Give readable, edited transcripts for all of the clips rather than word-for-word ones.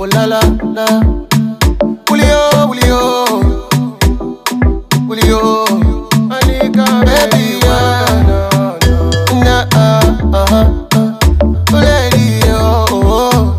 Oh la la la. Julio, Julio, Julio. Anika, baby, lady, oh.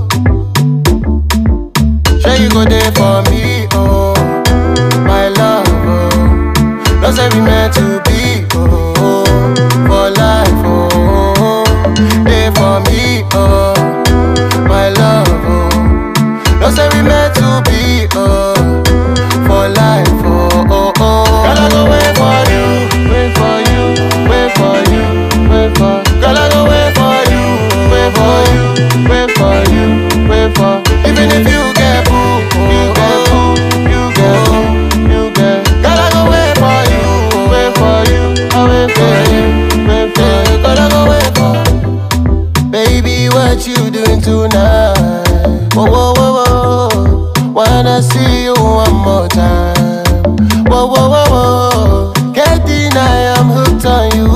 Sure you go there for me, oh, my love, oh. Don't say we meant to be, oh, for life, oh. There for me, oh, my love, oh. Don't say we meant to be, oh, for life, oh, oh, oh. Girl, I go wait for you, wait for you, wait for you, wait for. Girl, I go wait for you, wait for you, wait for you, wait for. Even if you get boo, you get boo, you get boo, you get. Girl, I go wait for you, wait for you, I wait for you, wait for you. Girl, I go wait for. Baby, what you doing tonight? Whoa, whoa, whoa, whoa. Wanna see you one more time. Whoa, whoa, whoa, whoa. Can't deny I'm hooked on you.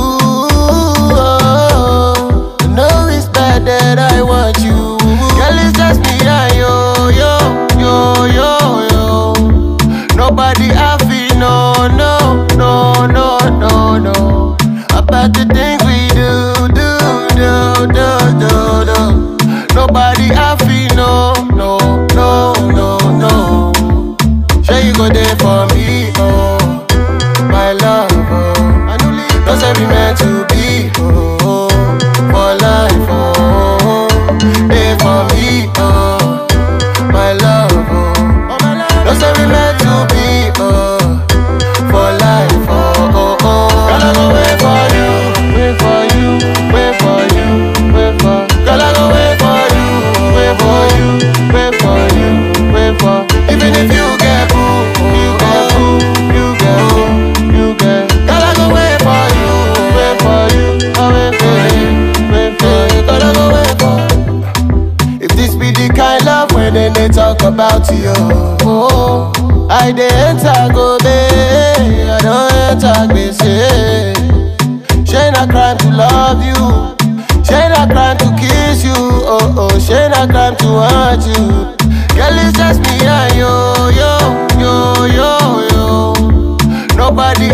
I know it's bad that I want you. Girl, it's just me and yo, yo, yo, yo, yo. Nobody I feel, no, no, no, no, no, no. About the things we do. Nobody I feel, no, no, no, no, no. Sure you go there for me, oh, my love, oh. Don't say we meant to be, oh, for life, oh. There for me, oh, my love, oh. Don't say we meant to be, oh, for life, oh, oh, oh. Girl, I go wait for you, wait for you, wait for you, wait for. Girl, I go wait for you, wait for you, wait for you, wait for. Even if you get boo, you get boo, you get boo, you get. Girl, I go wait for you, wait for you, I wait for you, wait for you. Girl, I go wait for. If this be the kind love when they talk about you, oh, I dey enter go babe, I don't enter gbese. Shey na crime to love you, shey na crime to kiss you, oh oh, shey na crime to want you. Girl, it's just me and yo, yo, yo, yo, yo. Nobody